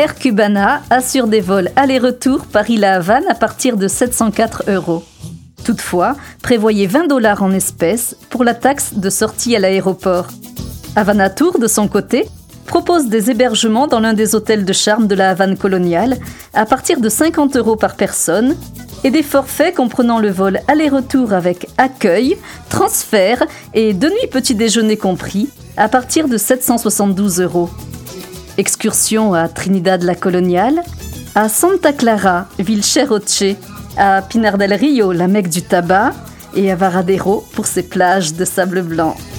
Air Cubana assure des vols aller-retour Paris-La Havane à partir de 704 €. Toutefois, prévoyez 20 $ en espèces pour la taxe de sortie à l'aéroport. Havana Tour, de son côté, propose des hébergements dans l'un des hôtels de charme de la Havane coloniale à partir de 50 € par personne et des forfaits comprenant le vol aller-retour avec accueil, transfert et 2 nuits petit déjeuner compris à partir de 772 €. Excursion à Trinidad la Coloniale, à Santa Clara, ville chère au Tché, à Pinar del Rio, la Mecque du tabac, et à Varadero pour ses plages de sable blanc.